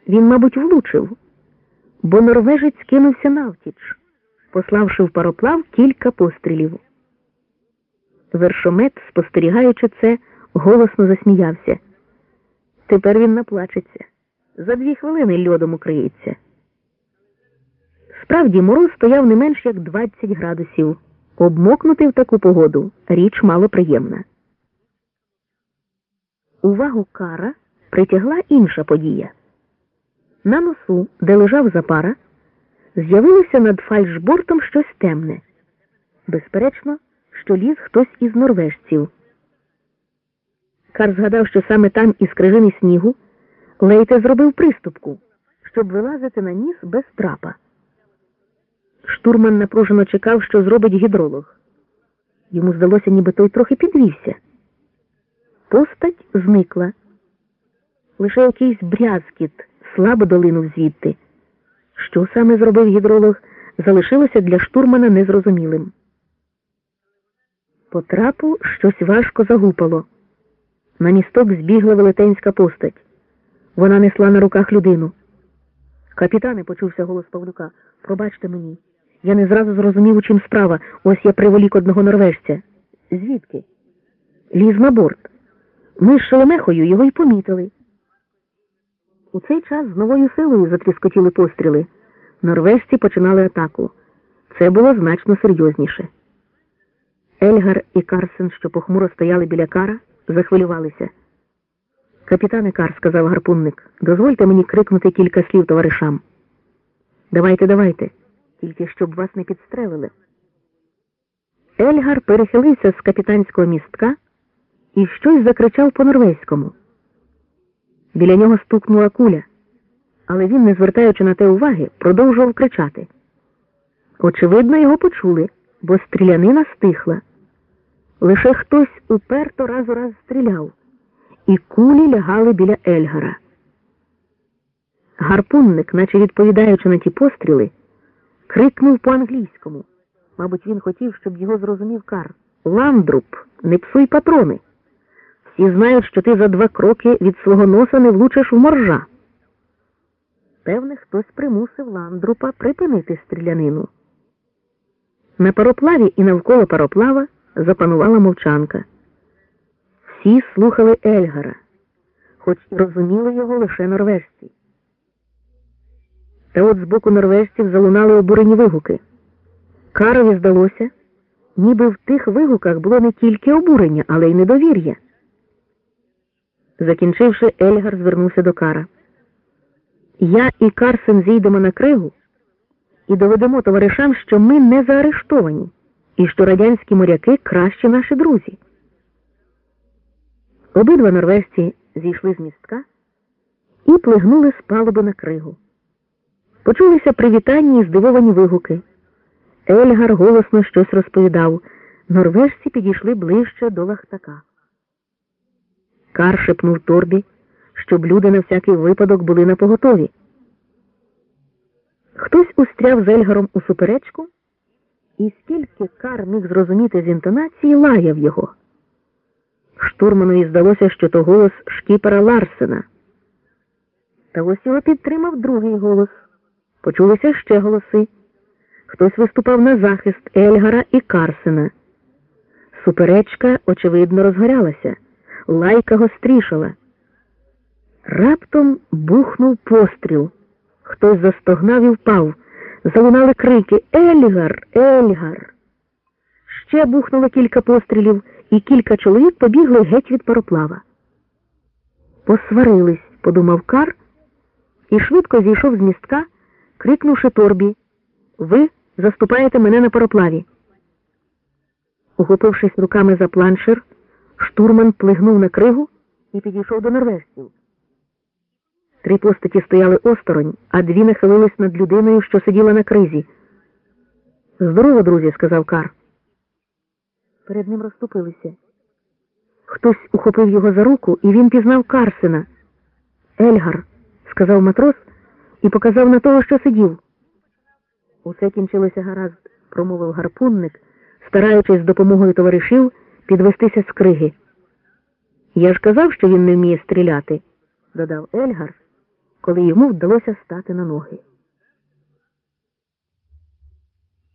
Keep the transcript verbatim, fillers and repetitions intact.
Він, мабуть, влучив, бо норвежець кинувся навтіч, пославши в пароплав кілька пострілів. Вершомет, спостерігаючи це, голосно засміявся. Тепер він наплачеться. За дві хвилини льодом укриється. Справді, мороз стояв не менш як двадцять градусів. Обмокнути в таку погоду – річ малоприємна. Увагу Кара притягла інша подія. На носу, де лежав Запара, з'явилося над фальшбортом щось темне. Безперечно, що ліз хтось із норвежців. Кар згадав, що саме там із крижини снігу Лейте зробив приступку, щоб вилазити на ніс без трапа. Штурман напружено чекав, що зробить гідролог. Йому здалося, ніби той трохи підвівся. Постать зникла. Лише якийсь брязкіт слабо долинув звідти. Що саме зробив гідролог, залишилося для штурмана незрозумілим. По трапу щось важко загупало. На місток збігла велетенська постать. Вона несла на руках людину. «Капітане», – почувся голос Павлюка, – «пробачте мені. Я не зразу зрозумів, у чим справа. Ось я приволік одного норвежця». «Звідки?» «Ліз на борт. Ми з Шелемехою його й помітили». У цей час з новою силою затріскотіли постріли. Норвежці починали атаку. Це було значно серйозніше. Ельгар і Карсен, що похмуро стояли біля Кара, захвилювалися. «Капітане Кар», – сказав гарпунник, – «дозвольте мені крикнути кілька слів товаришам». «Давайте, давайте, тільки щоб вас не підстрелили». Ельгар перехилився з капітанського містка і щось закричав по-норвезькому. Біля нього стукнула куля, але він, не звертаючи на те уваги, продовжував кричати. Очевидно, його почули, бо стрілянина стихла. Лише хтось уперто раз у раз стріляв, і кулі лягали біля Ельгара. Гарпунник, наче відповідаючи на ті постріли, крикнув по-англійському. Мабуть, він хотів, щоб його зрозумів Кар. «Ландруб, не псуй патрони! Всі знають, що ти за два кроки від свого носа не влучиш в моржа». Певне, хтось примусив Ландрупа припинити стрілянину. На пароплаві і навколо пароплава запанувала мовчанка. Всі слухали Ельгара, хоч і розуміли його лише норвежці. Та от з боку норвежців залунали обурені вигуки. Карові здалося, ніби в тих вигуках було не тільки обурення, але й недовір'я. Закінчивши, Ельгар звернувся до Кара. «Я і Карсен зійдемо на кригу і доведемо товаришам, що ми не заарештовані, і що радянські моряки – кращі наші друзі». Обидва норвежці зійшли з містка і плигнули з палуби на кригу. Почулися привітанні і здивовані вигуки. Ельгар голосно щось розповідав. Норвежці підійшли ближче до Лахтака. Кар шепнув Торбі, щоб люди на всякий випадок були напоготові. Хтось устряв з Ельгаром у суперечку, і скільки Кар міг зрозуміти з інтонації, лаяв його. Штурманові здалося, що то голос шкіпера Ларсена. Та ось його підтримав другий голос. Почулися ще голоси. Хтось виступав на захист Ельгара і Карсена. Суперечка, очевидно, розгорялася. Лайка гострішала. Раптом бухнув постріл. Хтось застогнав і впав. Залунали крики «Ельгар! Ельгар!». Ще бухнуло кілька пострілів, і кілька чоловік побігли геть від пароплава. «Посварились», – подумав Кар, і швидко зійшов з містка, крикнувши Торбі: «Ви заступаєте мене на пароплаві». Ухопившись руками за планшер, штурман плигнув на кригу і підійшов до норвежців. Три постаті стояли осторонь, а дві нахилились над людиною, що сиділа на кризі. «Здорово, друзі», – сказав Кар. Перед ним розступилися. Хтось ухопив його за руку, і він пізнав Карсена. «Ельгар», – сказав матрос і показав на того, що сидів. «Усе кінчилося гаразд», – промовив гарпунник, стараючись з допомогою товаришів підвестися з криги. «Я ж казав, що він не вміє стріляти», – додав Ельгар, коли йому вдалося стати на ноги.